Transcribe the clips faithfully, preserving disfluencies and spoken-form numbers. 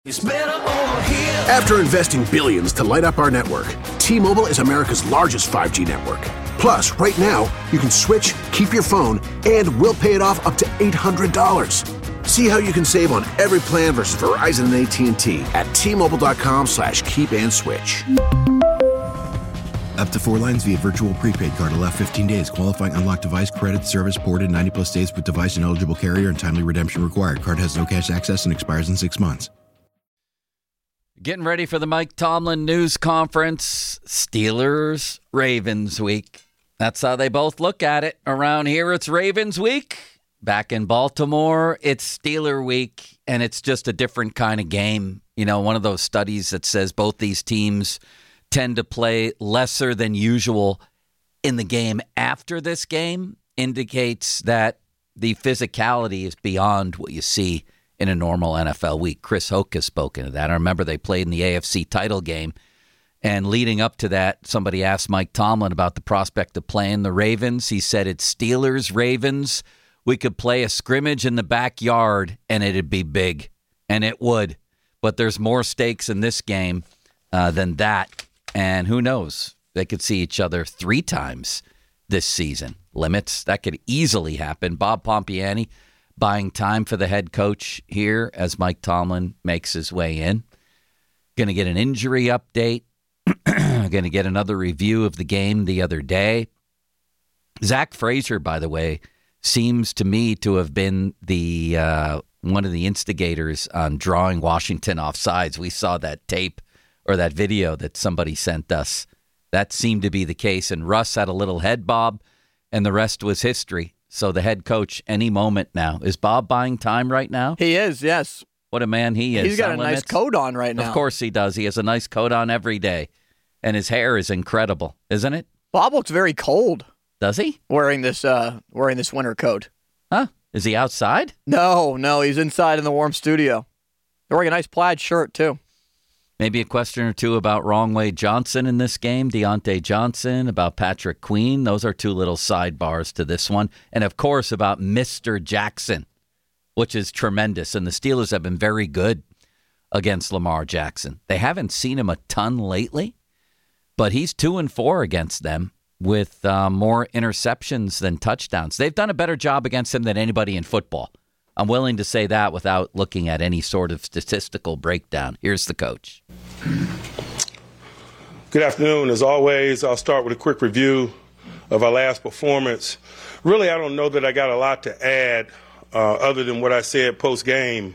It's better over here. After investing billions to light up our network, T-Mobile is America's largest five G network. Plus, right now, you can switch, keep your phone, and we'll pay it off up to eight hundred dollars. See how you can save on every plan versus Verizon and A T and T at T-Mobile.com slash keep and switch. Up to four lines via virtual prepaid card. Allow fifteen days. Qualifying unlocked device credit service ported ninety plus days with device and eligible carrier and timely redemption required. Card has no cash access and expires in six months. Getting ready for the Mike Tomlin news conference. Steelers, Ravens week. That's how they both look at it. Around here, it's Ravens week. Back in Baltimore, it's Steeler week, and it's just a different kind of game. You know, one of those studies that says both these teams tend to play lesser than usual in the game after this game indicates that the physicality is beyond what you see in a normal N F L week. Chris Hoke has spoken to that. I remember they played in the A F C title game, and leading up to that, somebody asked Mike Tomlin about the prospect of playing the Ravens. He said, it's Steelers, Ravens. We could play a scrimmage in the backyard, and it'd be big, and it would. But there's more stakes in this game uh, than that, and who knows? They could see each other three times this season. Limits, that could easily happen. Bob Pompiani buying time for the head coach here as Mike Tomlin makes his way in. Going to get an injury update. Going to get another review of the game the other day. Zach Frazier, by the way, seems to me to have been the uh, one of the instigators on drawing Washington off sides. We saw that tape or that video that somebody sent us. That seemed to be the case. And Russ had a little head bob, and the rest was history. So the head coach, any moment now. Is Bob buying time right now? He is, yes. What a man he is. He's got a nice coat on right now. Of course he does. He has a nice coat on every day. And his hair is incredible, isn't it? Bob looks very cold. Does he? Wearing this uh, wearing this winter coat. Huh? Is he outside? No, no. He's inside in the warm studio. They're wearing a nice plaid shirt, too. Maybe a question or two about Wrongway Johnson in this game, Deontay Johnson, about Patrick Queen. Those are two little sidebars to this one. And, of course, about Mister Jackson, which is tremendous. And the Steelers have been very good against Lamar Jackson. They haven't seen him a ton lately, but he's two and four against them with uh, more interceptions than touchdowns. They've done a better job against him than anybody in football. I'm willing to say that without looking at any sort of statistical breakdown. Here's the coach. Good afternoon. As always, I'll start with a quick review of our last performance. Really, I don't know that I got a lot to add uh, other than what I said post-game.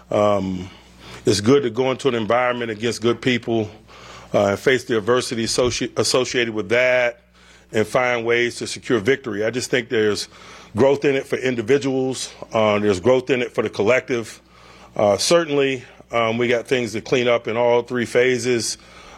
Um, it's good to go into an environment against good people uh, and face the adversity associ- associated with that and find ways to secure victory. I just think there's growth in it for individuals. Uh, there's growth in it for the collective. Uh, certainly, um, we got things to clean up in all three phases.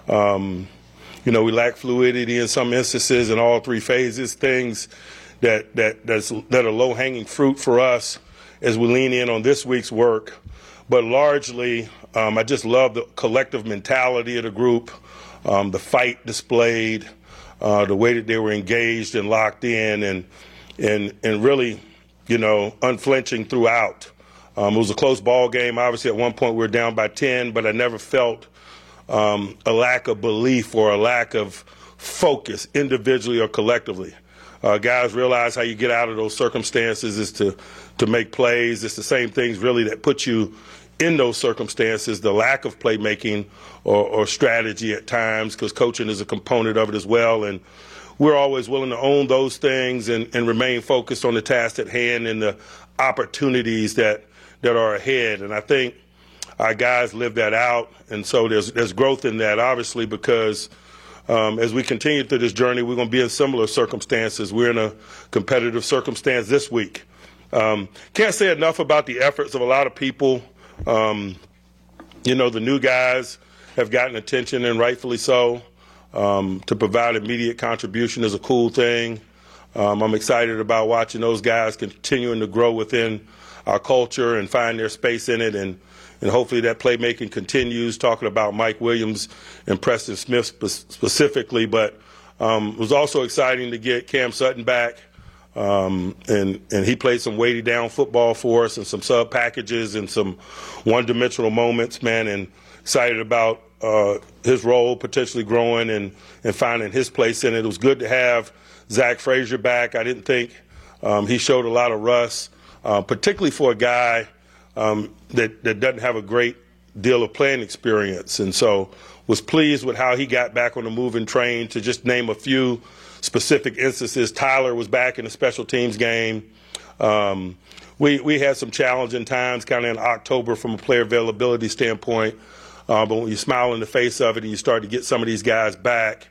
Um, you know, we lack fluidity in some instances in all three phases, things that, that, that's, that are low-hanging fruit for us as we lean in on this week's work. But largely, um, I just love the collective mentality of the group, um, the fight displayed, uh, the way that they were engaged and locked in, and and and really, you know, unflinching throughout. Um, it was a close ball game. Obviously, at one point we were down by ten, but I never felt um, a lack of belief or a lack of focus individually or collectively. Uh, guys realize how you get out of those circumstances is to, to make plays. It's the same things really that put you in those circumstances, the lack of playmaking or, or strategy at times, because coaching is a component of it as well. And we're always willing to own those things and, and remain focused on the task at hand and the opportunities that, that are ahead. And I think our guys live that out. And so there's, there's growth in that, obviously, because um, as we continue through this journey, we're going to be in similar circumstances. We're in a competitive circumstance this week. Um, can't say enough about the efforts of a lot of people. Um, you know, the new guys have gotten attention, and rightfully so. Um, to provide immediate contribution is a cool thing. Um, I'm excited about watching those guys continuing to grow within our culture and find their space in it, and, and hopefully that playmaking continues, talking about Mike Williams and Preston Smith spe- specifically. But um, it was also exciting to get Cam Sutton back. Um, and, and he played some weighty down football for us and some sub packages and some one-dimensional moments, man, and excited about uh, his role potentially growing and, and finding his place in it. It was good to have Zach Frazier back. I didn't think um, he showed a lot of rust, uh, particularly for a guy um, that, that doesn't have a great deal of playing experience. And so was pleased with how he got back on the moving train. To just name a few specific instances, Tyler was back in the special teams game. Um, we, we had some challenging times kind of in October from a player availability standpoint. Uh, but when you smile in the face of it and you start to get some of these guys back,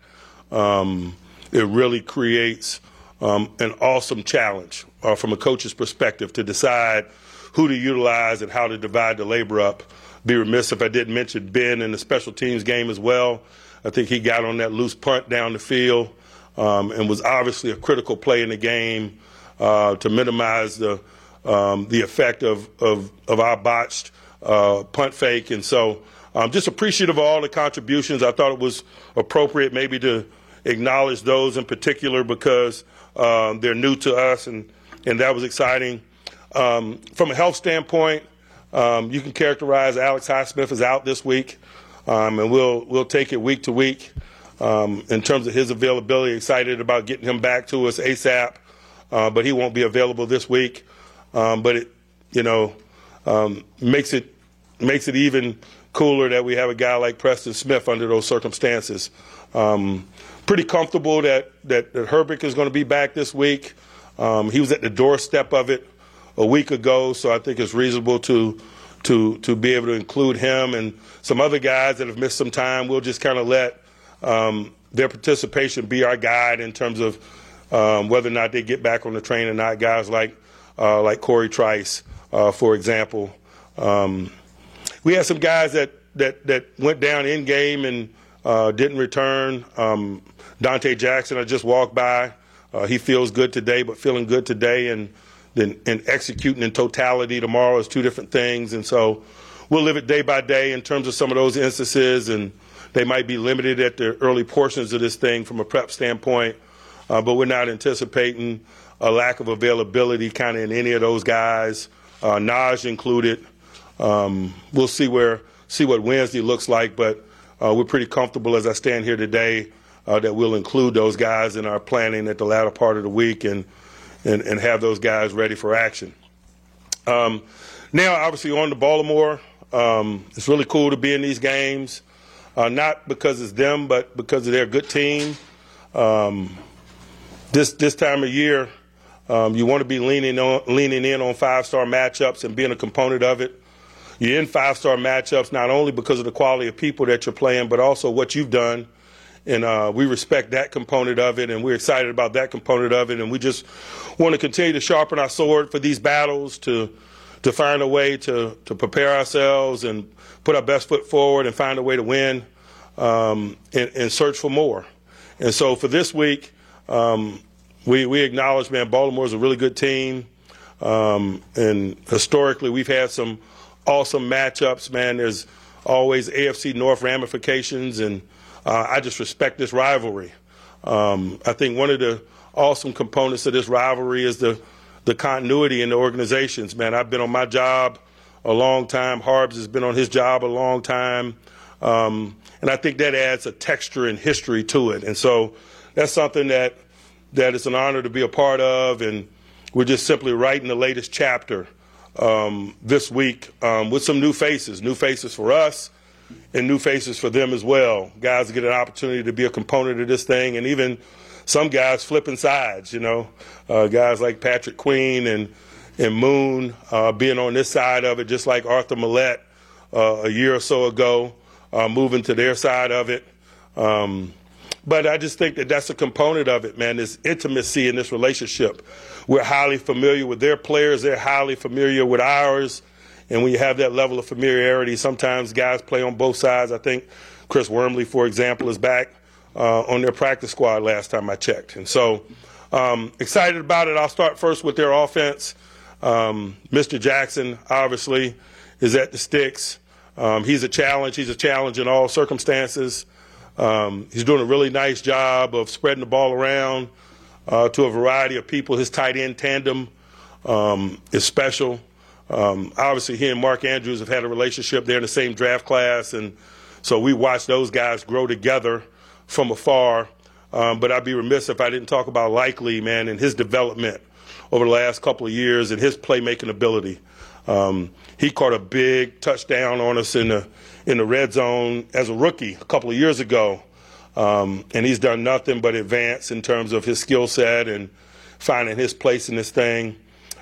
um, it really creates um, an awesome challenge uh, from a coach's perspective to decide who to utilize and how to divide the labor up. Be remiss if I didn't mention Ben in the special teams game as well. I think he got on that loose punt down the field um, and was obviously a critical play in the game uh, to minimize the um, the effect of, of, of our botched uh, punt fake. And so I'm just appreciative of all the contributions. I thought it was appropriate maybe to acknowledge those in particular because um, they're new to us, and, and that was exciting. Um, from a health standpoint, um, you can characterize Alex Highsmith is out this week, um, and we'll we'll take it week to week um, in terms of his availability. Excited about getting him back to us ASAP, uh, but he won't be available this week. Um, but it, you know, um, makes it makes it even cooler that we have a guy like Preston Smith under those circumstances. Um, pretty comfortable that that, that Herbig is going to be back this week. Um, he was at the doorstep of it a week ago, so I think it's reasonable to to to be able to include him and some other guys that have missed some time. We'll just kind of let um, their participation be our guide in terms of um, whether or not they get back on the train or not. Guys like uh, like Corey Trice, uh, for example. Um, we had some guys that that that went down in game and uh, didn't return. Um, Dante Jackson, I just walked by. Uh, he feels good today, but feeling good today and then and executing in totality tomorrow is two different things. And so we'll live it day by day in terms of some of those instances, and they might be limited at the early portions of this thing from a prep standpoint, uh, but we're not anticipating a lack of availability kind of in any of those guys, uh, Naj included. Um, we'll see where see what Wednesday looks like, but uh, we're pretty comfortable as I stand here today uh, that we'll include those guys in our planning at the latter part of the week and and, and have those guys ready for action. Um, now, obviously, on to Baltimore. Um, it's really cool to be in these games, uh, not because it's them, but because they're a good team. Um, this this time of year, um, you want to be leaning on leaning in on five-star matchups and being a component of it. You're in five-star matchups not only because of the quality of people that you're playing, but also what you've done. And uh, we respect that component of it, and we're excited about that component of it. And we just want to continue to sharpen our sword for these battles, to to find a way to, to prepare ourselves and put our best foot forward and find a way to win um, and, and search for more. And so for this week, um, we, we acknowledge, man, Baltimore's a really good team. Um, and historically, we've had some awesome matchups, man. There's always A F C North ramifications, and uh, I just respect this rivalry. Um, I think one of the awesome components of this rivalry is the the continuity in the organizations, man. I've been on my job a long time. Harbs has been on his job a long time. Um, and I think that adds a texture and history to it. And so that's something that that is an honor to be a part of, and we're just simply writing the latest chapter um, this week um, with some new faces, new faces for us and new faces for them as well. Guys get an opportunity to be a component of this thing, and even some guys flipping sides, you know, uh, guys like Patrick Queen and and Moon uh, being on this side of it, just like Arthur Millette uh, a year or so ago, uh, moving to their side of it. Um, but I just think that that's a component of it, man, this intimacy in this relationship. We're highly familiar with their players. They're highly familiar with ours. And when you have that level of familiarity, sometimes guys play on both sides. I think Chris Wormley, for example, is back Uh, on their practice squad last time I checked. And so um, excited about it. I'll start first with their offense. Um, Mister Jackson, obviously, is at the sticks. Um, he's a challenge. He's a challenge in all circumstances. Um, he's doing a really nice job of spreading the ball around. uh, to a variety of people. His tight end tandem um, is special. Um, obviously, he and Mark Andrews have had a relationship. They're in the same draft class, and so we watched those guys grow together from afar. Um, but I'd be remiss if I didn't talk about Likely, man, and his development over the last couple of years and his playmaking ability. Um, he caught a big touchdown on us in the in the red zone as a rookie a couple of years ago, um, and he's done nothing but advance in terms of his skill set and finding his place in this thing.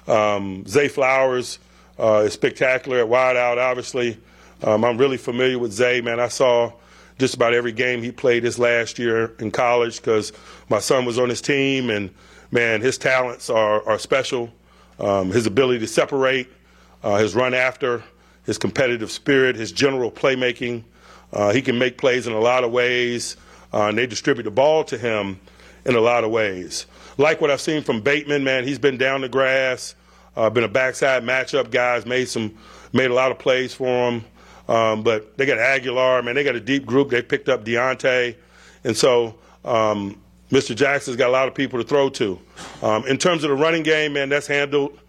Um, Zay Flowers uh, is spectacular at wideout, obviously. Um, I'm really familiar with Zay, man. I saw just about every game he played this last year in college because my son was on his team, and, man, his talents are, are special. Um, his ability to separate, uh, his run after, his competitive spirit, his general playmaking. Uh, he can make plays in a lot of ways, uh, and they distribute the ball to him in a lot of ways. Like what I've seen from Bateman, man, he's been down the grass, uh, been a backside matchup guy, made some, made a lot of plays for him. Um, but they got Aguilar, man, they got a deep group. They picked up Deontay. And so um, Mister Jackson's got a lot of people to throw to. Um, in terms of the running game, man, that's handled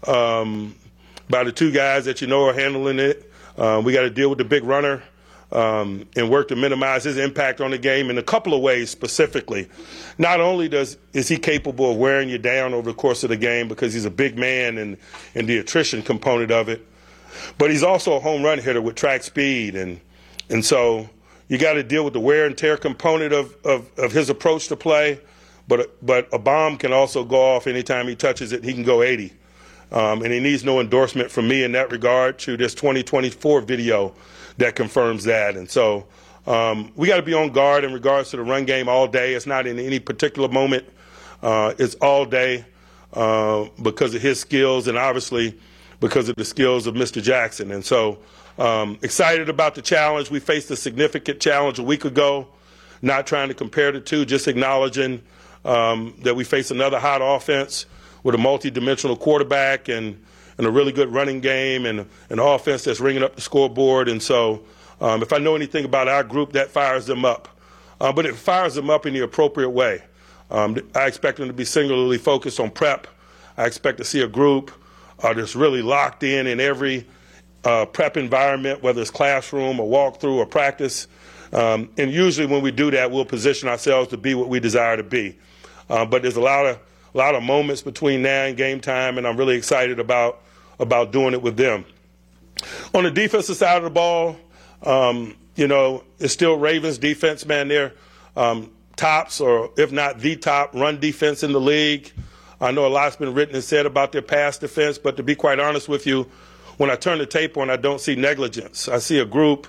um, by the two guys that you know are handling it. Uh, we got to deal with the big runner um, and work to minimize his impact on the game in a couple of ways specifically. Not only does is he capable of wearing you down over the course of the game because he's a big man and, and the attrition component of it, but he's also a home run hitter with track speed. And and so you got to deal with the wear and tear component of, of, of his approach to play. But but a bomb can also go off anytime he touches it. He can go eighty. Um, and he needs no endorsement from me in that regard to this twenty twenty-four video that confirms that. And so um, we got to be on guard in regards to the run game all day. It's not in any particular moment. Uh, it's all day uh, because of his skills and obviously because of the skills of Mister Jackson. And so um, excited about the challenge. We faced a significant challenge a week ago, not trying to compare the two, just acknowledging um, that we face another hot offense with a multi-dimensional quarterback and, and a really good running game and an offense that's ringing up the scoreboard. And so um, if I know anything about our group, that fires them up. Uh, but it fires them up in the appropriate way. Um, I expect them to be singularly focused on prep. I expect to see a group uh, that's really locked in in every uh, prep environment, whether it's classroom or walkthrough or practice. Um, and usually when we do that, we'll position ourselves to be what we desire to be. Uh, but there's a lot of a lot of moments between now and game time, and I'm really excited about about doing it with them. On the defensive side of the ball, um, you know, it's still Ravens defense, man. They're um, tops, or if not the top run defense in the league. I know a lot's been written and said about their pass defense, but to be quite honest with you, when I turn the tape on, I don't see negligence. I see a group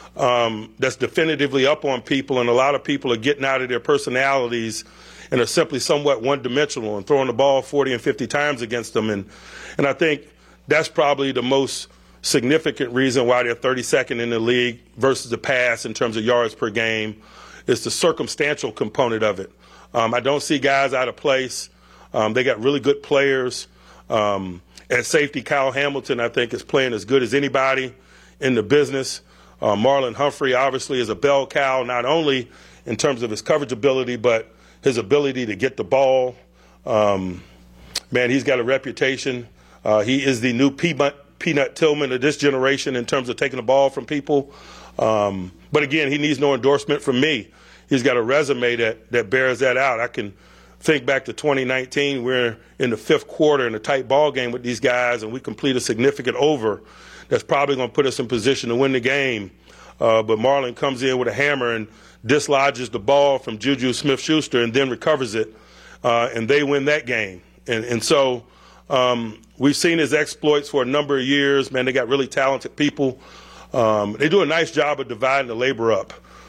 um, that's definitively up on people, and a lot of people are getting out of their personalities and are simply somewhat one-dimensional and throwing the ball forty and fifty times against them. And, and I think that's probably the most significant reason why they're thirty-second in the league versus the pass in terms of yards per game. It's the circumstantial component of it. Um, I don't see guys out of place. Um, they got really good players. Um, at safety, Kyle Hamilton, I think, is playing as good as anybody in the business. Uh, Marlon Humphrey, obviously, is a bell cow, not only in terms of his coverage ability, but his ability to get the ball. Um, man, he's got a reputation. Uh, he is the new Peanut, Peanut Tillman of this generation in terms of taking the ball from people. Um, but, again, he needs no endorsement from me. He's got a resume that, that bears that out. I can think back to twenty nineteen. We're in the fifth quarter in a tight ball game with these guys, and we complete a significant over that's probably going to put us in position to win the game. Uh, but Marlon comes in with a hammer and dislodges the ball from Juju Smith-Schuster and then recovers it, uh, and they win that game. And, and so um, we've seen his exploits for a number of years. Man, they got really talented people. Um, they do a nice job of dividing the labor up.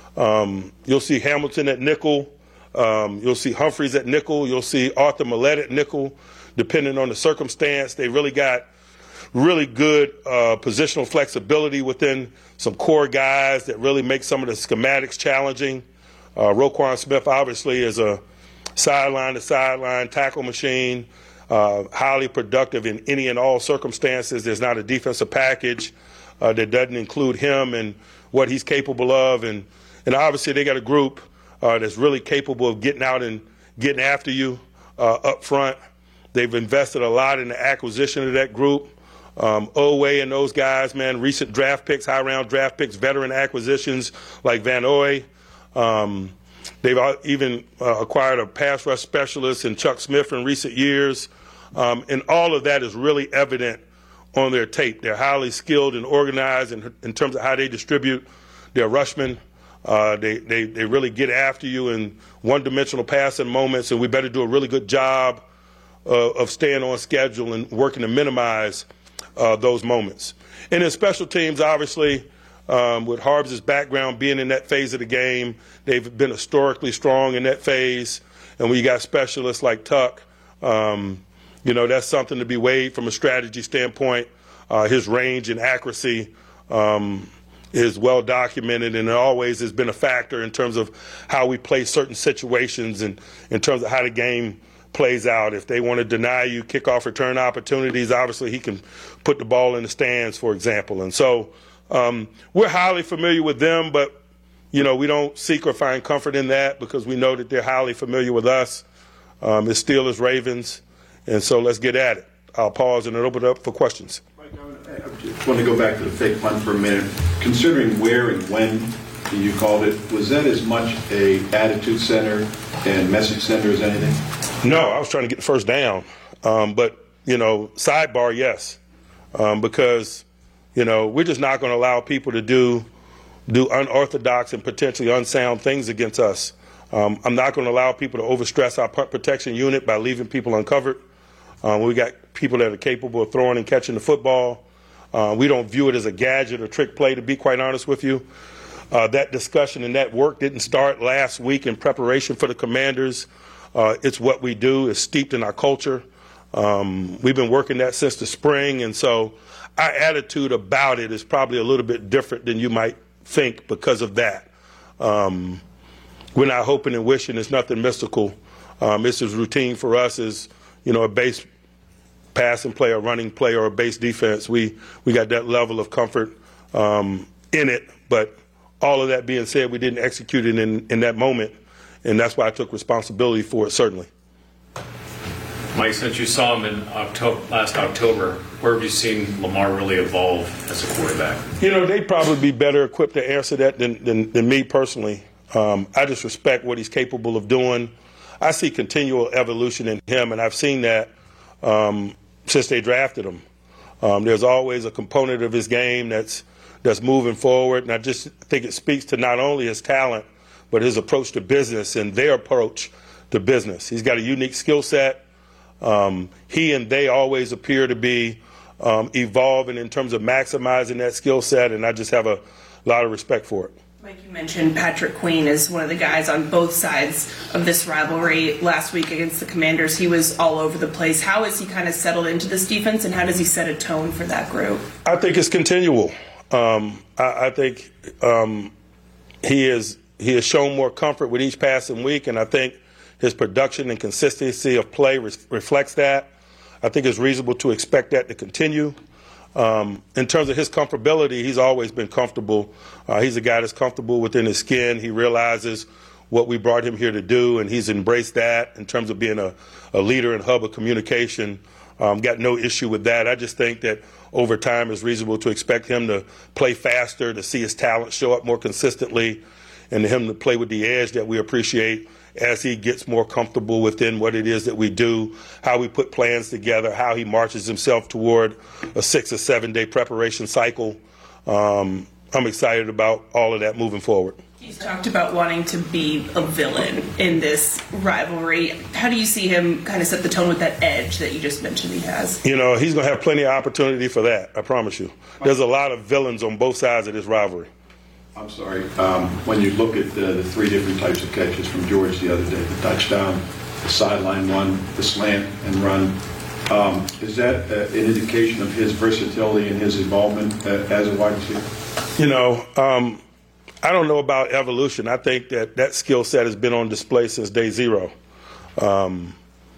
Um, you'll see Hamilton at nickel. Um, you'll see Humphreys at nickel. You'll see Arthur Millette at nickel, depending on the circumstance. They really got really good uh, positional flexibility within some core guys that really make some of the schematics challenging. Uh, Roquan Smith obviously is a sideline-to-sideline tackle machine, uh, highly productive in any and all circumstances. There's not a defensive package uh, that doesn't include him and what he's capable of. And, and obviously they got a group uh, that's really capable of getting out and getting after you. uh, up front. They've invested a lot in the acquisition of that group. Um, Oweh and those guys, man, recent draft picks, high-round draft picks, veteran acquisitions like Van Oy. Um, they've even uh, acquired a pass rush specialist in Chuck Smith in recent years. Um, and all of that is really evident on their tape. They're highly skilled and organized in, in terms of how they distribute their rushmen. Uh, they, they, they really get after you in one-dimensional passing moments, and we better do a really good job uh, of staying on schedule and working to minimize uh, those moments. And in special teams, obviously, um, with Harbs' background being in that phase of the game, they've been historically strong in that phase. And when you got specialists like Tuck, um, you know, that's something to be weighed from a strategy standpoint. Uh, his range and accuracy um, is well documented, and it always has been a factor in terms of how we play certain situations and in terms of how the game plays out. If they want to deny you kickoff return opportunities, obviously he can put the ball in the stands, for example. And so um, we're highly familiar with them, but, you know, we don't seek or find comfort in that because we know that they're highly familiar with us. Um, it's Steelers Ravens. And so let's get at it. I'll pause and open it up for questions. Mike, I just want to go back to the fake punt for a minute. Considering where and when you called it, was that as much a attitude center and message center as anything? No, I was trying to get the first down. Um, but, you know, sidebar, yes. Um, because, you know, we're just not going to allow people to do do unorthodox and potentially unsound things against us. Um, I'm not going to allow people to overstress our punt protection unit by leaving people uncovered. Um, we got people that are capable of throwing and catching the football. Uh, we don't view it as a gadget or trick play, to be quite honest with you. Uh, that discussion and that work didn't start last week in preparation for the Commanders. Uh, it's what we do. It's steeped in our culture. Um, we've been working that since the spring, and so our attitude about it is probably a little bit different than you might think because of that. Um, we're not hoping and wishing. It's nothing mystical. Um, this is routine for us as, you know, a base passing play, a running play, or a base defense. We we got that level of comfort um, in it. But all of that being said, we didn't execute it in, in that moment, and that's why I took responsibility for it, certainly. Mike, since you saw him in October, last October, where have you seen Lamar really evolve as a quarterback? You know, they'd probably be better equipped to answer that than, than, than me personally. Um, I just respect what he's capable of doing. I see continual evolution in him, and I've seen that um, since they drafted him. Um, there's always a component of his game that's that's moving forward, and I just think it speaks to not only his talent, but his approach to business and their approach to business. He's got a unique skill set. Um, he and they always appear to be um, evolving in terms of maximizing that skill set, and I just have a lot of respect for it. Mike, you mentioned Patrick Queen as one of the guys on both sides of this rivalry. Last week against the Commanders, he was all over the place. How has he kind of settled into this defense, and how does he set a tone for that group? I think it's continual. Um, I, I think um, he is he has shown more comfort with each passing week, and I think his production and consistency of play re- reflects that. I think it's reasonable to expect that to continue. Um, in terms of his comfortability, he's always been comfortable. Uh, he's a guy that's comfortable within his skin. He realizes what we brought him here to do, and he's embraced that in terms of being a, a leader and hub of communication. Um, got no issue with that. I just think that over time it's reasonable to expect him to play faster, to see his talent show up more consistently, and to him to play with the edge that we appreciate as he gets more comfortable within what it is that we do, how we put plans together, how he marches himself toward a six or seven day preparation cycle. Um, I'm excited about all of that moving forward. He's talked about wanting to be a villain in this rivalry. How do you see him kind of set the tone with that edge that you just mentioned he has? You know, he's going to have plenty of opportunity for that, I promise you. There's a lot of villains on both sides of this rivalry. I'm sorry. Um, when you look at the, the three different types of catches from George the other day, the touchdown, the sideline one, the slant and run, um, is that uh, an indication of his versatility and his involvement uh, as a wide receiver? You know, um, I don't know about evolution. I think that that skill set has been on display since day zero. Um,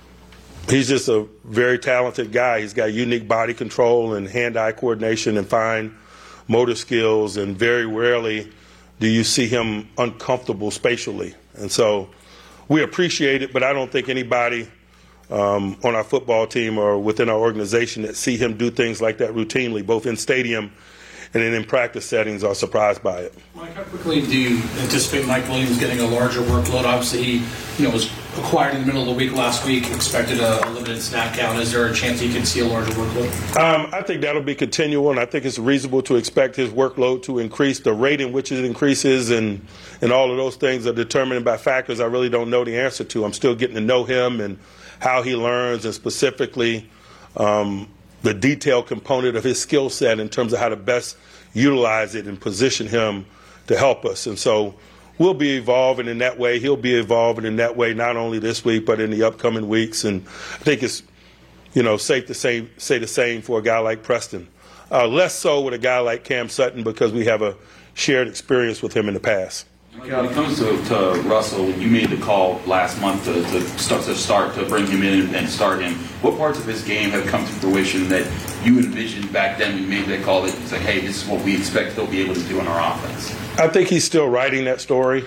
he's just a very talented guy. He's got unique body control and hand-eye coordination and fine motor skills, and very rarely do you see him uncomfortable spatially. And so we appreciate it, but I don't think anybody um, on our football team or within our organization that see him do things like that routinely, both in stadium and then in practice settings, are surprised by it. Mike, how quickly do you anticipate Mike Williams getting a larger workload? Obviously, he you know, was acquired in the middle of the week last week, expected a, a limited snap count. Is there a chance he could see a larger workload? Um, I think that'll be continual, and I think it's reasonable to expect his workload to increase. The rate in which it increases and, and all of those things are determined by factors I really don't know the answer to. I'm still getting to know him and how he learns, and specifically um, the detailed component of his skill set in terms of how to best utilize it and position him to help us. And so we'll be evolving in that way. He'll be evolving in that way, not only this week, but in the upcoming weeks. And I think it's, you know, safe to say, say the same for a guy like Preston. Uh, less so with a guy like Cam Sutton because we have a shared experience with him in the past. When it comes to, to Russell, you made the call last month to, to, start, to start to bring him in and start him. What parts of his game have come to fruition that you envisioned back then when you made that call that you say, hey, this is what we expect he'll be able to do in our offense? I think he's still writing that story.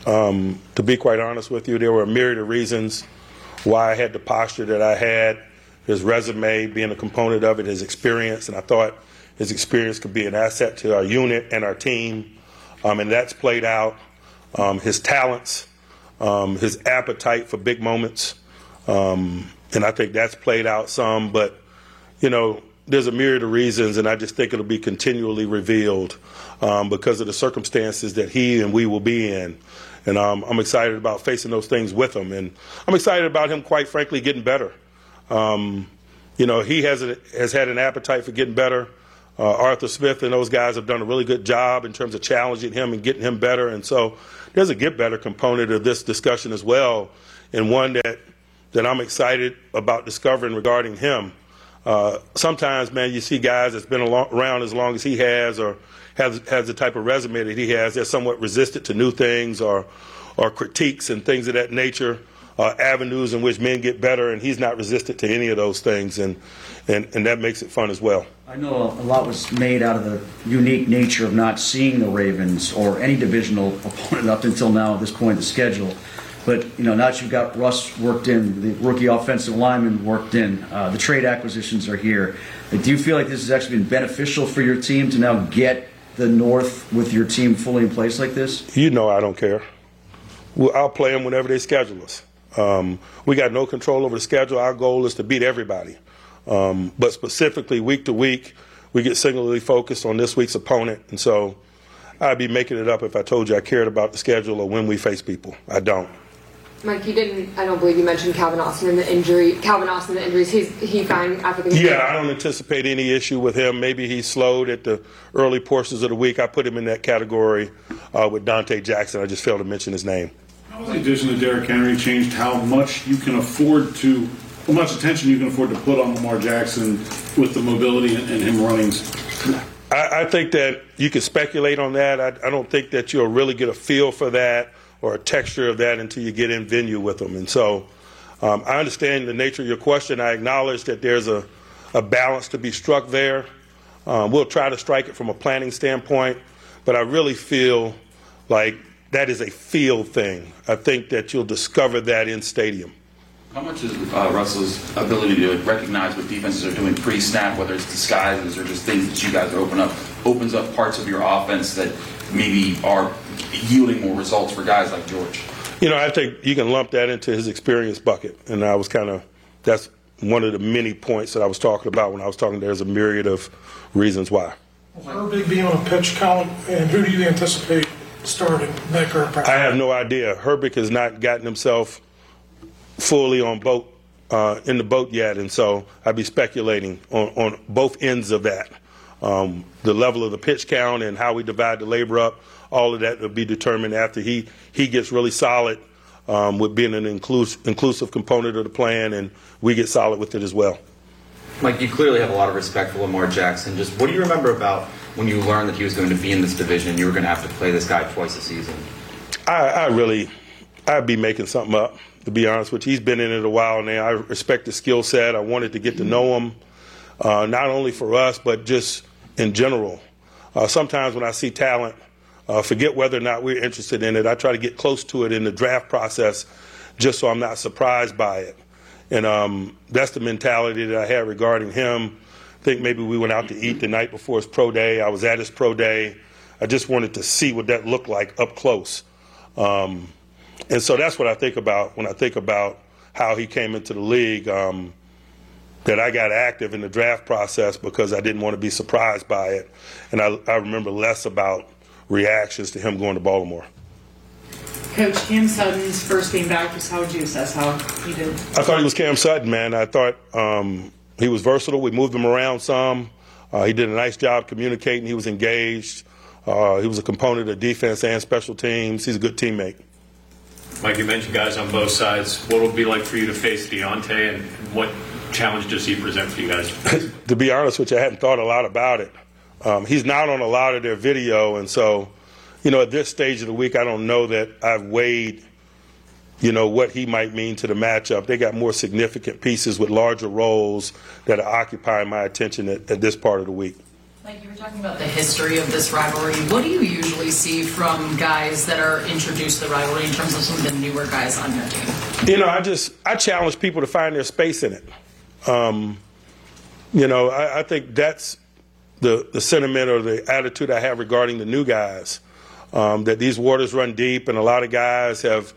Um, to be quite honest with you, there were a myriad of reasons why I had the posture that I had, his resume being a component of it, his experience, and I thought his experience could be an asset to our unit and our team, um, and that's played out. Um, his talents, um, his appetite for big moments, um, and I think that's played out some. But, you know, there's a myriad of reasons, and I just think it'll be continually revealed um, because of the circumstances that he and we will be in. And um, I'm excited about facing those things with him. And I'm excited about him, quite frankly, getting better. Um, you know, he has, a, has had an appetite for getting better. Uh, Arthur Smith and those guys have done a really good job in terms of challenging him and getting him better. And so there's a get better component of this discussion as well, and one that, that I'm excited about discovering regarding him. Uh, sometimes, man, you see guys that's been along, around as long as he has or has, has the type of resume that he has, they're somewhat resistant to new things or, or critiques and things of that nature, uh, avenues in which men get better, and he's not resistant to any of those things, and, and, and that makes it fun as well. I know a lot was made out of the unique nature of not seeing the Ravens or any divisional opponent up until now at this point in the schedule. But, you know, now that you've got Russ worked in, the rookie offensive lineman worked in, uh, the trade acquisitions are here. Like, do you feel like this has actually been beneficial for your team to now get the North with your team fully in place like this? You know I don't care. Well, I'll play them whenever they schedule us. Um, we got no control over the schedule. Our goal is to beat everybody. Um, but specifically, week to week, we get singularly focused on this week's opponent. And so I'd be making it up if I told you I cared about the schedule or when we face people. I don't. Mike, you didn't, I don't believe you mentioned Calvin Austin and the injury. Calvin Austin, the injuries, he's he fine after the Yeah, I don't anticipate any issue with him. Maybe he slowed at the early portions of the week. I put him in that category uh, with Dante Jackson. I just failed to mention his name. How has the addition of Derrick Henry changed how much you can afford to, how much attention you can afford to put on Lamar Jackson with the mobility and, and him running? I, I think that you can speculate on that. I, I don't think that you'll really get a feel for that or a texture of that until you get in venue with them. And so um, I understand the nature of your question. I acknowledge that there's a, a balance to be struck there. Um, we'll try to strike it from a planning standpoint, but I really feel like that is a field thing. I think that you'll discover that in stadium. How much is uh, Russell's ability to recognize what defenses are doing pre-snap, whether it's disguises or just things that you guys are open up, opens up parts of your offense that maybe are yielding more results for guys like George? You know, I think you can lump that into his experience bucket. And I was kind of, that's one of the many points that I was talking about when I was talking. There's a myriad of reasons why. Herbig being on a pitch count, and who do you anticipate starting that current practice? I have no idea. Herbig has not gotten himself fully on boat, uh, in the boat yet. And so I'd be speculating on, on both ends of that. Um, the level of the pitch count and how we divide the labor up, all of that will be determined after he, he gets really solid um, with being an inclusive, inclusive component of the plan, and we get solid with it as well. Mike, you clearly have a lot of respect for Lamar Jackson. Just what do you remember about when you learned that he was going to be in this division and you were going to have to play this guy twice a season? I, I really, I'd be making something up, to be honest with you. He's been in it a while now. I respect the skill set. I wanted to get to know him, uh, not only for us, but just in general. Uh, sometimes when I see talent, uh, forget whether or not we're interested in it, I try to get close to it in the draft process just so I'm not surprised by it. And um, that's the mentality that I had regarding him. I think maybe we went out to eat the night before his pro day. I was at his pro day. I just wanted to see what that looked like up close. Um, and so that's what I think about when I think about how he came into the league, um, that I got active in the draft process because I didn't want to be surprised by it. And I, I remember less about reactions to him going to Baltimore. Coach, Cam Sutton's first game back, just how would you assess how he did? I thought he was Cam Sutton, man. I thought um, he was versatile. We moved him around some. Uh, he did a nice job communicating. He was engaged. Uh, he was a component of defense and special teams. He's a good teammate. Mike, you mentioned guys on both sides. What will it be like for you to face Deontay, and what challenge does he present for you guys? To be honest with you, I hadn't thought a lot about it. Um, he's not on a lot of their video, and so, you know, at this stage of the week, I don't know that I've weighed, you know, what he might mean to the matchup. They got more significant pieces with larger roles that are occupying my attention at, at this part of the week. Like you were talking about the history of this rivalry. What do you usually see from guys that are introduced to the rivalry in terms of some of the newer guys on your team? You know, I just I challenge people to find their space in it. Um, you know, I, I think that's the the sentiment or the attitude I have regarding the new guys. Um, that these waters run deep, and a lot of guys have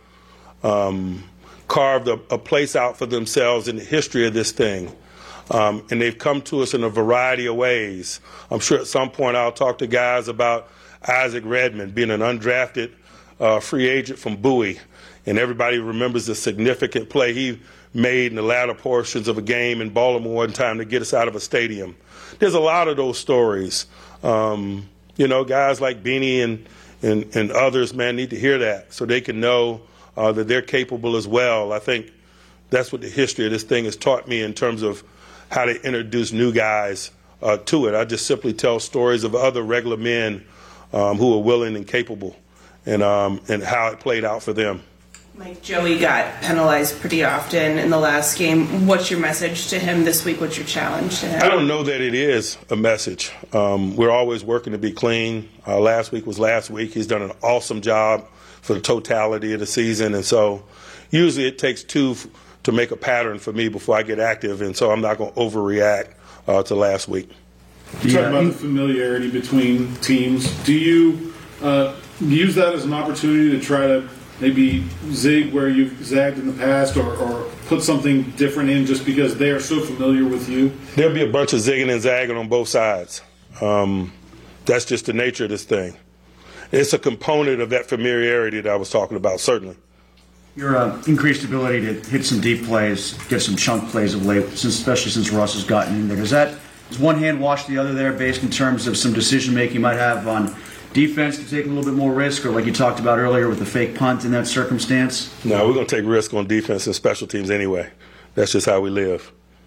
um, carved a, a place out for themselves in the history of this thing. Um, and they've come to us in a variety of ways. I'm sure at some point I'll talk to guys about Isaac Redmond being an undrafted uh, free agent from Bowie, and everybody remembers the significant play he made in the latter portions of a game in Baltimore in time to get us out of a stadium. There's a lot of those stories. Um, you know, guys like Beanie and, and, and others, man, need to hear that so they can know uh, that they're capable as well. I think that's what the history of this thing has taught me in terms of how to introduce new guys uh, to it. I just simply tell stories of other regular men um, who are willing and capable, and um, and how it played out for them. Mike, Joey got penalized pretty often in the last game. What's your message to him this week? What's your challenge to him? I don't know that it is a message. Um, we're always working to be clean. Uh, last week was last week. He's done an awesome job for the totality of the season, and so usually it takes two f- to make a pattern for me before I get active, and so I'm not going to overreact uh, to last week. You talk about the familiarity between teams. Do you uh, use that as an opportunity to try to maybe zig where you've zagged in the past, or, or put something different in just because they are so familiar with you? There'll be a bunch of zigging and zagging on both sides. Um, that's just the nature of this thing. It's a component of that familiarity that I was talking about, certainly. Your uh, increased ability to hit some deep plays, get some chunk plays of late, since, especially since Russ has gotten in there. Does that does one hand wash the other there, based in terms of some decision making you might have on defense to take a little bit more risk, or like you talked about earlier with the fake punt in that circumstance? No, we're going to take risk on defense and special teams anyway. That's just how we live.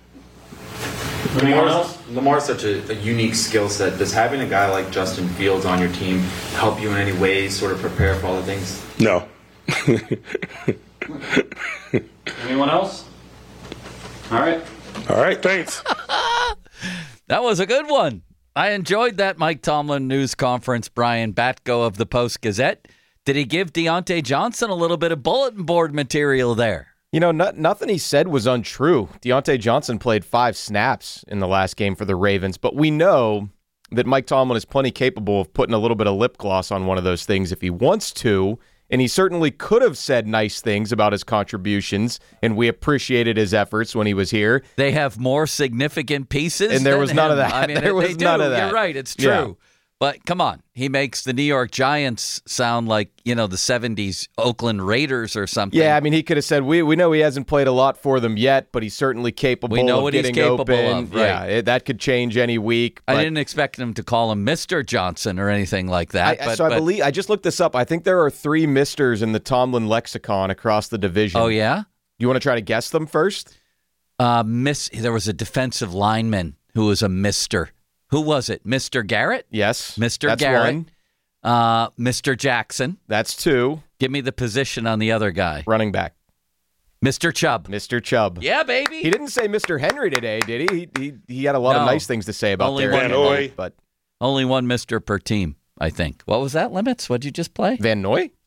Lamar's, Lamar's such a, a unique skill set. Does having a guy like Justin Fields on your team help you in any way sort of prepare for all the things? No. Anyone else? All right. All right, thanks. That was a good one. I enjoyed that Mike Tomlin news conference. Brian Batko of the Post-Gazette. Did he give Deontay Johnson a little bit of bulletin board material there? You know, not, nothing he said was untrue. Deontay Johnson played five snaps in the last game for the Ravens, but we know that Mike Tomlin is plenty capable of putting a little bit of lip gloss on one of those things if he wants to. And he certainly could have said nice things about his contributions, and we appreciated his efforts when he was here. They have more significant pieces, and there was than none him. of that. I mean, there was they do. none of that. You're right. It's true. Yeah. But come on, he makes the New York Giants sound like, you know, the seventies Oakland Raiders or something. Yeah, I mean, he could have said, we we know he hasn't played a lot for them yet, but he's certainly capable we know of what getting he's capable open. of, right. Yeah, it, that could change any week. I but- didn't expect him to call him Mister Johnson or anything like that. I, but, so I but, believe I just looked this up. I think there are three misters in the Tomlin lexicon across the division. Oh, yeah? You want to try to guess them first? Uh, miss. There was a defensive lineman who was a Mister Who was it? Mister Garrett? Yes. Mister That's Garrett. one. Uh, Mister Jackson. That's two. Give me the position on the other guy. Running back. Mister Chubb. Mister Chubb. Yeah, baby. He didn't say Mister Henry today, did he? He he, he had a lot No. of nice things to say about Only their one- Henry, but Only one Mister per team, I think. What was that, Limits? What'd you just play? Van Noy?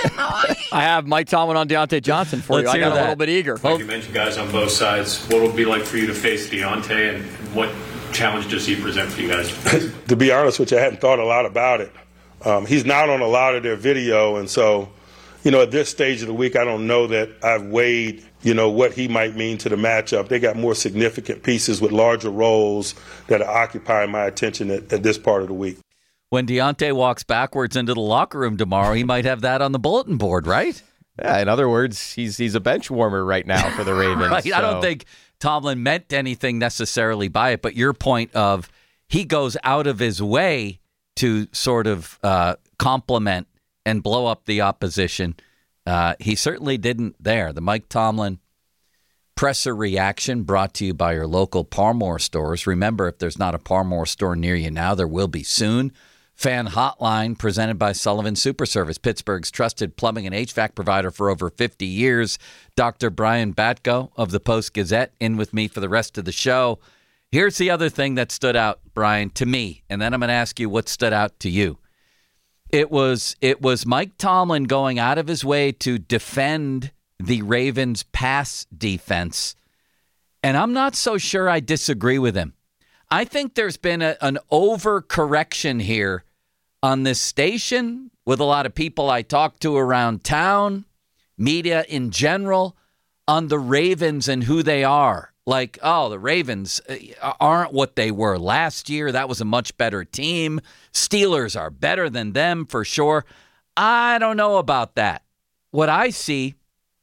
I have Mike Tomlin on Deontay Johnson for Let's you. I hear got a that. little bit eager. Like you mentioned, guys on both sides. What will it be like for you to face Deontay, and what challenge does he present for you guys? To be honest with you, I hadn't thought a lot about it. Um, he's not on a lot of their video, and so, you know, at this stage of the week, I don't know that I've weighed, you know, what he might mean to the matchup. They got more significant pieces with larger roles that are occupying my attention at, at this part of the week. When Deontay walks backwards into the locker room tomorrow, he might have that on the bulletin board, right? Yeah, in other words, he's he's a bench warmer right now for the Ravens. Right. I so. don't think Tomlin meant anything necessarily by it, but your point of he goes out of his way to sort of uh, compliment and blow up the opposition. Uh, he certainly didn't there. The Mike Tomlin presser reaction brought to you by your local Parmore stores. Remember, if there's not a Parmore store near you now, there will be soon. Fan Hotline presented by Sullivan Super Service, Pittsburgh's trusted plumbing and H V A C provider for over fifty years. Doctor Brian Batko of the Post-Gazette in with me for the rest of the show. Here's the other thing that stood out, Brian, to me, and then I'm going to ask you what stood out to you. It was it was Mike Tomlin going out of his way to defend the Ravens' pass defense, and I'm not so sure I disagree with him. I think there's been a, an overcorrection here on this station with a lot of people I talk to around town, media in general, on the Ravens and who they are. Like, oh, the Ravens aren't what they were last year. That was a much better team. Steelers are better than them for sure. I don't know about that. What I see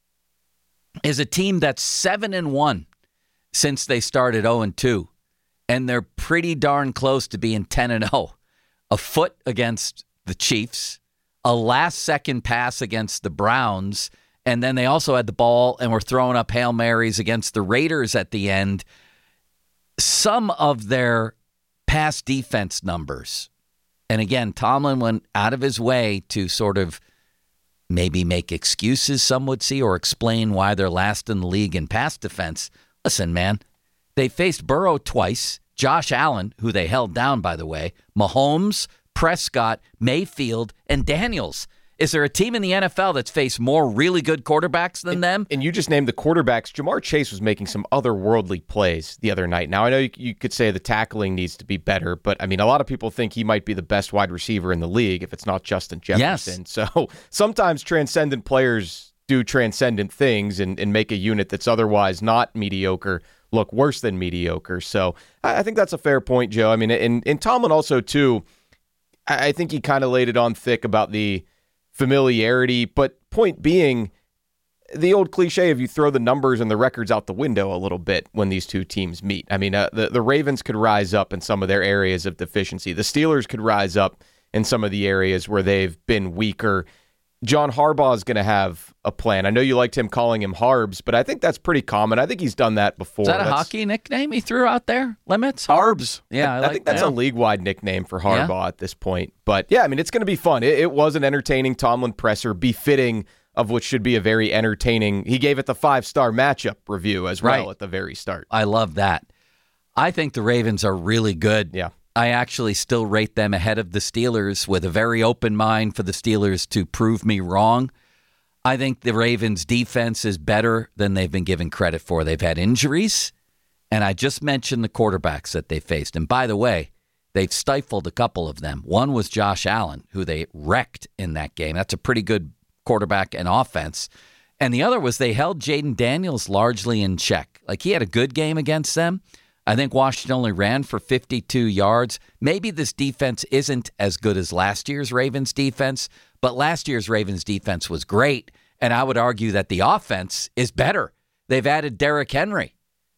is a team that's seven and one since they started oh and two. And they're pretty darn close to being ten and oh. A foot against the Chiefs, a last-second pass against the Browns, and then they also had the ball and were throwing up Hail Marys against the Raiders at the end. Some of their pass defense numbers, and again, Tomlin went out of his way to sort of maybe make excuses, some would see, or explain why they're last in the league in pass defense. Listen, man. They faced Burrow twice, Josh Allen, who they held down, by the way, Mahomes, Prescott, Mayfield, and Daniels. Is there a team in the N F L that's faced more really good quarterbacks than and, them? And you just named the quarterbacks. Jamar Chase was making some otherworldly plays the other night. Now, I know you, you could say the tackling needs to be better, but, I mean, a lot of people think he might be the best wide receiver in the league if it's not Justin Jefferson. Yes. So sometimes transcendent players do transcendent things and, and make a unit that's otherwise not mediocre look worse than mediocre. So I think that's a fair point, Joe. I mean, and, and Tomlin also, too, I think he kind of laid it on thick about the familiarity, but point being, the old cliche of you throw the numbers and the records out the window a little bit when these two teams meet. I mean, uh, the, the Ravens could rise up in some of their areas of deficiency. The Steelers could rise up in some of the areas where they've been weaker. John Harbaugh is going to have a plan. I know you liked him calling him Harbs, but I think that's pretty common. I think he's done that before. Is that a that's, hockey nickname he threw out there? Limits? Harbs. Yeah, I, I, like I think that's that. a league-wide nickname for Harbaugh Yeah. at this point. But, yeah, I mean, it's going to be fun. It, it was an entertaining Tomlin presser, befitting of what should be a very entertaining. He gave it the five-star matchup review as well Right. at the very start. I love that. I think the Ravens are really good. Yeah. I actually still rate them ahead of the Steelers with a very open mind for the Steelers to prove me wrong. I think the Ravens' defense is better than they've been given credit for. They've had injuries, and I just mentioned the quarterbacks that they faced. And by the way, they've stifled a couple of them. One was Josh Allen, who they wrecked in that game. That's a pretty good quarterback and offense. And the other was they held Jaden Daniels largely in check. Like, he had a good game against them. I think Washington only ran for fifty-two yards. Maybe this defense isn't as good as last year's Ravens defense, but last year's Ravens defense was great, and I would argue that the offense is better. They've added Derrick Henry.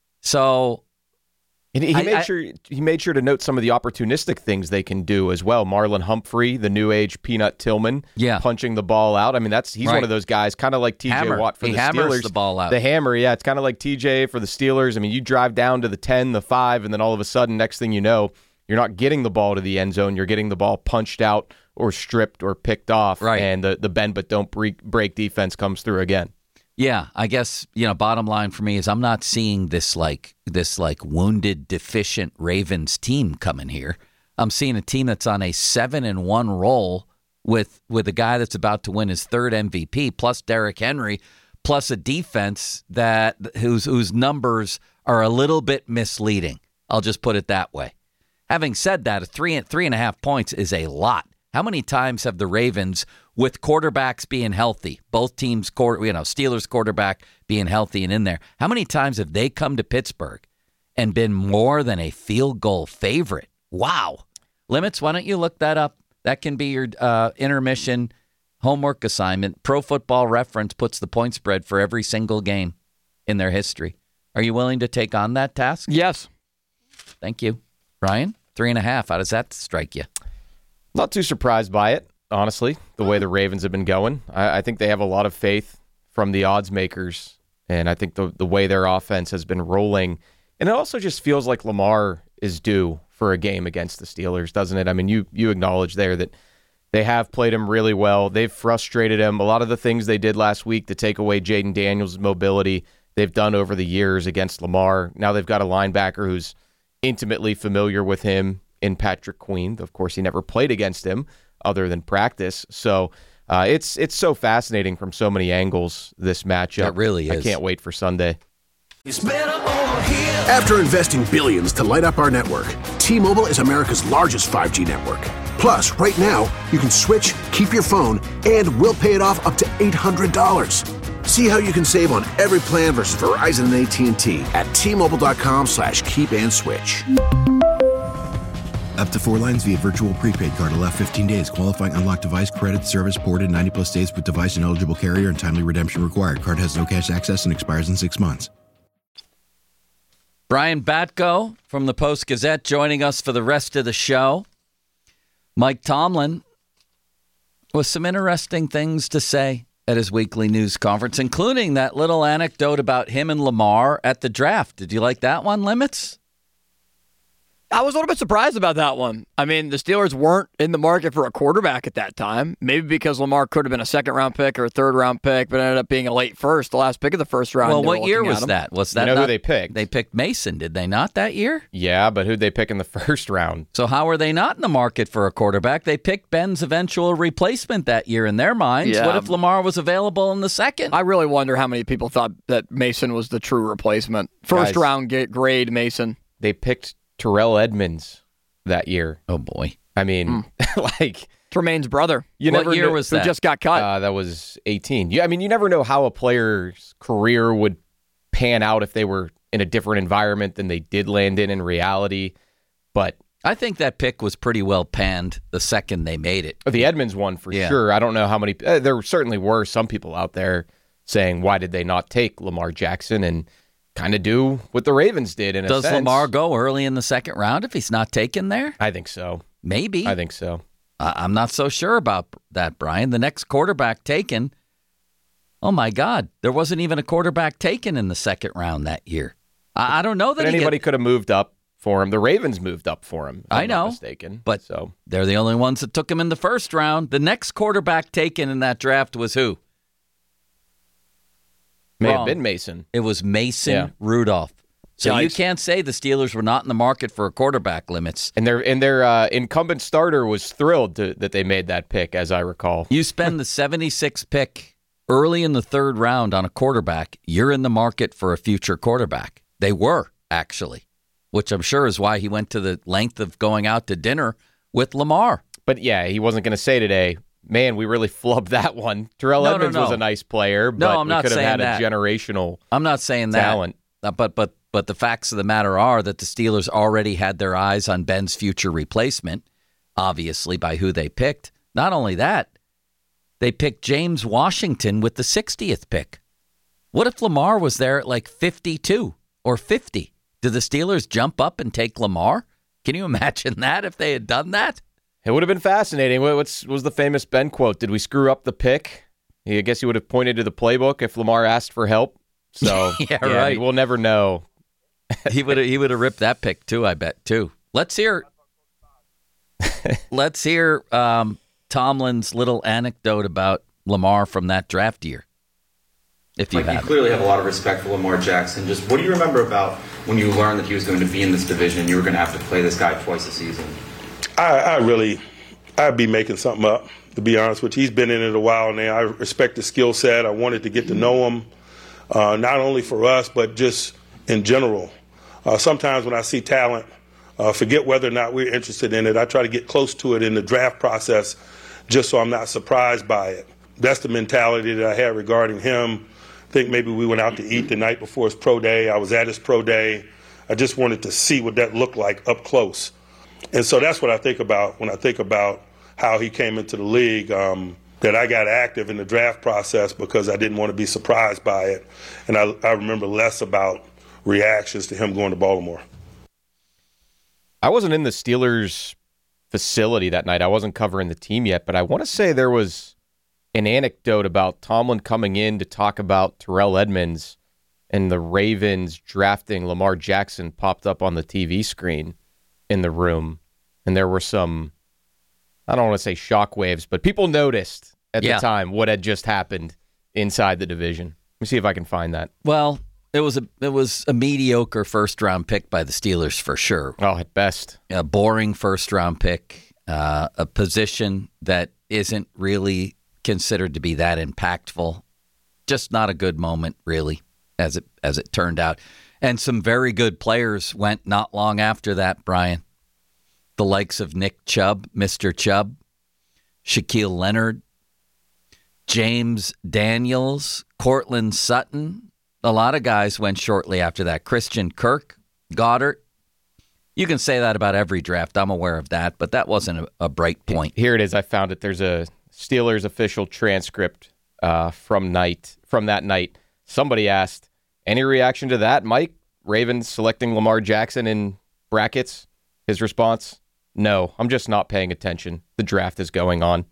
So And he I- made I- sure he made sure to note some of the opportunistic things they can do as well. Marlon Humphrey, the new age Peanut Tillman, yeah. punching the ball out. I mean, that's he's Right. one of those guys, kind of like T J Hammer. Watt for He the hammers Steelers. the ball out. The hammer, yeah, it's kind of like T J for the Steelers. I mean, you drive down to the ten, the five, and then all of a sudden, next thing you know, you're not getting the ball to the end zone. You're getting the ball punched out or stripped or picked off, Right. and the the bend but don't break, break defense comes through again. Yeah, I guess, you know, bottom line for me is I'm not seeing this like this like wounded, deficient Ravens team coming here. I'm seeing a team that's on a seven and one roll with with a guy that's about to win his third M V P, plus Derrick Henry, plus a defense that whose whose numbers are a little bit misleading. I'll just put it that way. Having said that, a three and three and a half points is a lot. How many times have the Ravens, with quarterbacks being healthy, both teams, you know, Steelers quarterback being healthy and in there, how many times have they come to Pittsburgh and been more than a field goal favorite? Wow. Limits, why don't you look that up? That can be your uh, intermission homework assignment. Pro Football Reference puts the point spread for every single game in their history. Are you willing to take on that task? Yes. Thank you. Ryan, three and a half. How does that strike you? Not too surprised by it, honestly, the way the Ravens have been going. I, I think they have a lot of faith from the odds makers, and I think the, the way their offense has been rolling. And it also just feels like Lamar is due for a game against the Steelers, doesn't it? I mean, you you acknowledge there that they have played him really well. They've frustrated him. A lot of the things they did last week to take away Jaden Daniels' mobility, they've done over the years against Lamar. Now they've got a linebacker who's intimately familiar with him in Patrick Queen. Of course, he never played against him other than practice. So uh, it's it's so fascinating from so many angles, this matchup. It really is. I can't wait for Sunday. After investing billions to light up our network, T-Mobile is America's largest five G network. Plus, right now, you can switch, keep your phone, and we'll pay it off up to eight hundred dollars. See how you can save on every plan versus Verizon and A T and T at T-Mobile.com slash keep and switch. Up to four lines via virtual prepaid card. Allow fifteen days. Qualifying unlocked device credit service ported ninety plus days with device and eligible carrier and timely redemption required. Card has no cash access and expires in six months. Brian Batko from the Post-Gazette joining us for the rest of the show. Mike Tomlin with some interesting things to say at his weekly news conference, including that little anecdote about him and Lamar at the draft. Did you like that one, Limits? I was a little bit surprised about that one. I mean, the Steelers weren't in the market for a quarterback at that time. Maybe because Lamar could have been a second-round pick or a third-round pick, but ended up being a late first, the last pick of the first round. Well, what year was that? Was that you know not, who they picked? They picked Mason, did they not, that year? Yeah, but who'd they pick in the first round? So how are they not in the market for a quarterback? They picked Ben's eventual replacement that year in their minds. Yeah. What if Lamar was available in the second? I really wonder how many people thought that Mason was the true replacement. First-round grade Mason. They picked Terrell Edmonds that year. Oh, boy. I mean, mm. like... Tremaine's brother. You what never year know, was who that? just got cut. Uh, that was eighteen. Yeah, I mean, you never know how a player's career would pan out if they were in a different environment than they did land in in reality. But I think that pick was pretty well panned the second they made it. The Edmonds one, for yeah. sure. I don't know how many... Uh, there certainly were some people out there saying, why did they not take Lamar Jackson and kind of do what the Ravens did in a Does sense. Lamar go early in the second round if he's not taken there? I think so. Maybe. I think so. Uh, I'm not so sure about that, Brian. The next quarterback taken, oh my God, there wasn't even a quarterback taken in the second round that year. I, I don't know that but anybody get... could have moved up for him. The Ravens moved up for him. If I I'm know, not mistaken. But so. They're the only ones that took him in the first round. The next quarterback taken in that draft was who? May Wrong. have been Mason. It was Mason yeah. Rudolph. So Yikes. you can't say the Steelers were not in the market for a quarterback, Limits. And their and their uh, incumbent starter was thrilled to, that they made that pick, as I recall. You spend the seventy-sixth pick early in the third round on a quarterback, you're in the market for a future quarterback. They were, actually, which I'm sure is why he went to the length of going out to dinner with Lamar. But yeah, he wasn't going to say today, man, we really flubbed that one. Terrell no, Edmonds no, no. was a nice player, no, but I'm we not could have saying had that. a generational I'm not saying talent. that. Uh, but but but the facts of the matter are that the Steelers already had their eyes on Ben's future replacement, obviously by who they picked. Not only that, they picked James Washington with the sixtieth pick. What if Lamar was there at like fifty-two or fifty? Did the Steelers jump up and take Lamar? Can you imagine that if they had done that? It would have been fascinating. What what's, was the famous Ben quote? Did we screw up the pick? I guess he would have pointed to the playbook if Lamar asked for help. So yeah, yeah, right. We'll never know. he would have he would have ripped that pick too, I bet too. Let's hear. let's hear um, Tomlin's little anecdote about Lamar from that draft year. If you like have you clearly have a lot of respect for Lamar Jackson. Just what do you remember about when you learned that he was going to be in this division and you were going to have to play this guy twice a season? I, I really, I'd be making something up. to be honest with you. He's been in it a while now. I respect his skill set. I wanted to get to know him, uh, not only for us, but just in general. Uh, sometimes when I see talent, uh, forget whether or not we're interested in it, I try to get close to it in the draft process just so I'm not surprised by it. That's the mentality that I had regarding him. I think maybe we went out to eat the night before his pro day. I was at his pro day. I just wanted to see what that looked like up close. And so that's what I think about when I think about how he came into the league, um, that I got active in the draft process because I didn't want to be surprised by it. And I, I remember less about reactions to him going to Baltimore. I wasn't in the Steelers facility that night. I wasn't covering the team yet, but I want to say there was an anecdote about Tomlin coming in to talk about Terrell Edmunds, and the Ravens drafting Lamar Jackson popped up on the T V screen in the room. And there were some, I don't want to say shockwaves, but people noticed at Yeah. the time what had just happened inside the division. Let me see if I can find that. Well, it was a it was a mediocre first round pick by the Steelers for sure. Oh, at best, a boring first round pick, uh, a position that isn't really considered to be that impactful. Just not a good moment, really, as it as it turned out. And some very good players went not long after that, Brian. The likes of Nick Chubb, Mister Chubb, Shaquille Leonard, James Daniels, Cortland Sutton. A lot of guys went shortly after that. Christian Kirk, Goddard. You can say that about every draft. I'm aware of that, but that wasn't a, a bright point. Here it is. I found it. There's a Steelers official transcript uh, from night from that night. Somebody asked, any reaction to that, Mike? Ravens selecting Lamar Jackson in brackets? His response, no, I'm just not paying attention. The draft is going on.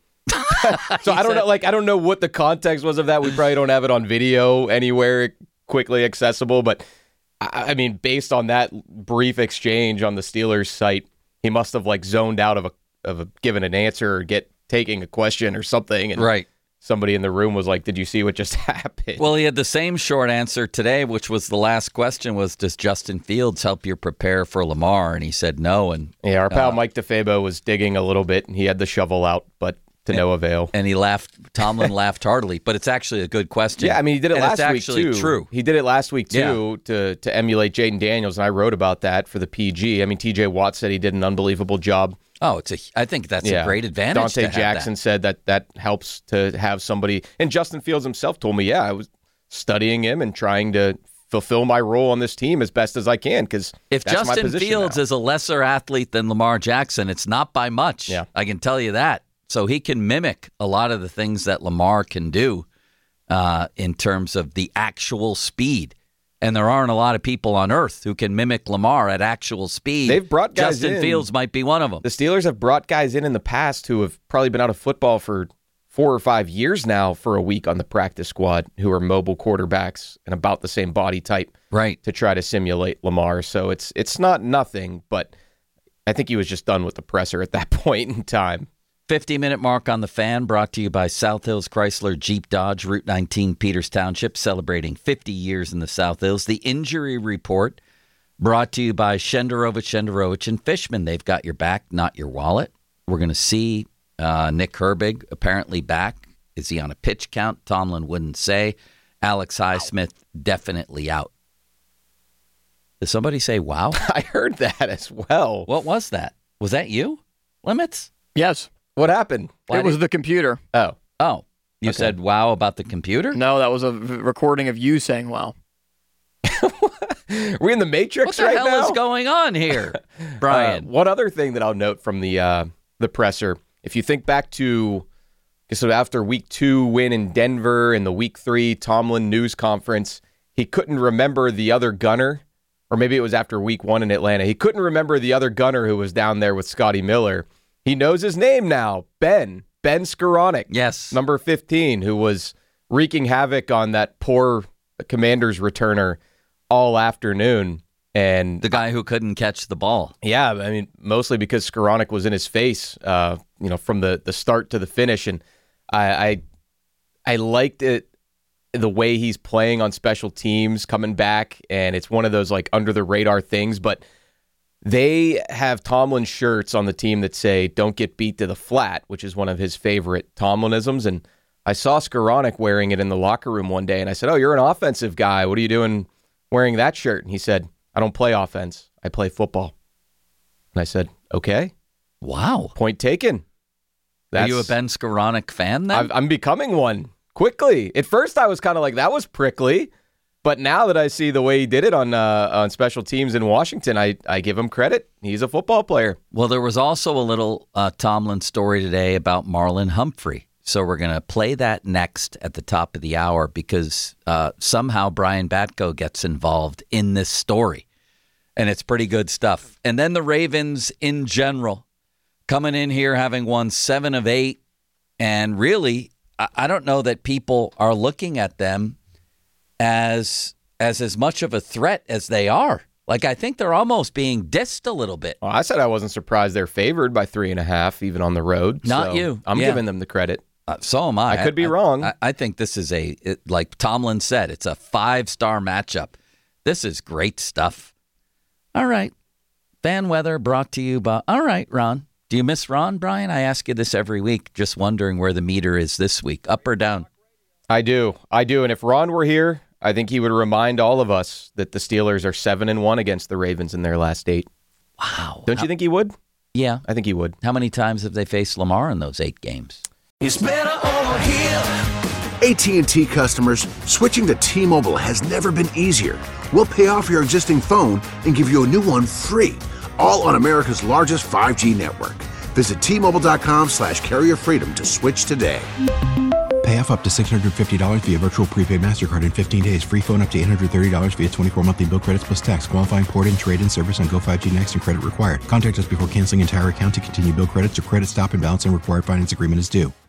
So I don't know, like I don't know what the context was of that. We probably don't have it on video anywhere quickly accessible, but I, I mean, based on that brief exchange on the Steelers site, he must have like zoned out of a of a given an answer or get taking a question or something. And right. Somebody in the room was like, did you see what just happened? Well, he had the same short answer today, which was the last question was, does Justin Fields help you prepare for Lamar? And he said no. And yeah, our pal uh, Mike DeFabo was digging a little bit, and he had the shovel out, but to and, no avail. And he laughed. Tomlin laughed heartily, but it's actually a good question. Yeah, I mean, he did it and last it's week, actually too. True. He did it last week, too, Yeah. to, to emulate Jaden Daniels, and I wrote about that for the P G. I mean, T J Watt said he did an unbelievable job. Oh, it's a. I think that's Yeah. a great advantage. Dante to have Jackson that. said that that helps to have somebody. And Justin Fields himself told me, yeah, I was studying him and trying to fulfill my role on this team as best as I can because If that's my Justin position Fields now. is a lesser athlete than Lamar Jackson, it's not by much. Yeah. I can tell you that. So he can mimic a lot of the things that Lamar can do uh, in terms of the actual speed. And there aren't a lot of people on earth who can mimic Lamar at actual speed. They've brought guys Justin in. Fields might be one of them. The Steelers have brought guys in in the past who have probably been out of football for four or five years now for a week on the practice squad who are mobile quarterbacks and about the same body type, right, to try to simulate Lamar. So it's it's not nothing, but I think he was just done with the presser at that point in time. fifty-minute mark on the Fan, brought to you by South Hills Chrysler Jeep Dodge, Route nineteen, Peters Township, celebrating fifty years in the South Hills. The Injury Report, brought to you by Shenderovich, Shenderovich, and Fishman. They've got your back, not your wallet. We're going to see uh, Nick Herbig apparently back. Is he on a pitch count? Tomlin wouldn't say. Alex Highsmith definitely out. Did somebody say wow? I heard that as well. What was that? Was that you? Limits? Yes. What happened? Why it was did- the computer. Oh. Oh. You Okay. said wow about the computer? No, that was a v- recording of you saying wow. Are we in the Matrix What the right hell now? is going on here, Brian? Uh, one other thing that I'll note from the uh, the presser, if you think back to so after week two win in Denver and the week three Tomlin news conference, he couldn't remember the other gunner, or maybe it was after week one in Atlanta. He couldn't remember the other gunner who was down there with Scotty Miller. He knows his name now, Ben. Ben Skoranek. Yes. Number fifteen, who was wreaking havoc on that poor Commanders returner all afternoon. And the guy who couldn't catch the ball. Yeah, I mean, mostly because Skoranek was in his face, uh, you know, from the, the start to the finish. And I, I I liked it, the way he's playing on special teams, coming back. And it's one of those like under the radar things. But They have Tomlin shirts on the team that say, don't get beat to the flat, which is one of his favorite Tomlinisms. And I saw Skoranek wearing it in the locker room one day, and I said, oh, you're an offensive guy. What are you doing wearing that shirt? And he said, I don't play offense. I play football. And I said, okay. Wow. Point taken. That's, are you a Ben Skoranek fan then? I've, I'm becoming one quickly. At first, I was kind of like, that was prickly. But now that I see the way he did it on uh, on special teams in Washington, I, I give him credit. He's a football player. Well, there was also a little uh, Tomlin story today about Marlon Humphrey. So we're going to play that next at the top of the hour because uh, somehow Brian Batko gets involved in this story. And it's pretty good stuff. And then the Ravens in general coming in here having won seven of eight. And really, I, I don't know that people are looking at them as as as much of a threat as they are. Like, I think they're almost being dissed a little bit. Well, I said I wasn't surprised they're favored by three and a half, even on the road. Not so you. I'm yeah. giving them the credit. Uh, so am I. I could be I, wrong. I, I think this is a, it, like Tomlin said, it's a five-star matchup. This is great stuff. All right. Fan weather brought to you by, all right, Ron. Do you miss Ron, Brian? I ask you this every week, just wondering where the meter is this week, up or down? I do. I do. And if Ron were here, I think he would remind all of us that the Steelers are seven and one against the Ravens in their last eight. Wow. Don't you think he would? Yeah. I think he would. How many times have they faced Lamar in those eight games? It's better over here. A T and T customers, switching to T-Mobile has never been easier. We'll pay off your existing phone and give you a new one free, all on America's largest five G network. Visit T-Mobile.com slash carrier freedom to switch today. Pay off up to six hundred fifty dollars via virtual prepaid MasterCard in fifteen days. Free phone up to eight hundred thirty dollars via twenty-four monthly bill credits plus tax. Qualifying port-in, trade-in service on Go five G Next and credit required. Contact us before canceling entire account to continue bill credits or credit stop and balance and required finance agreement is due.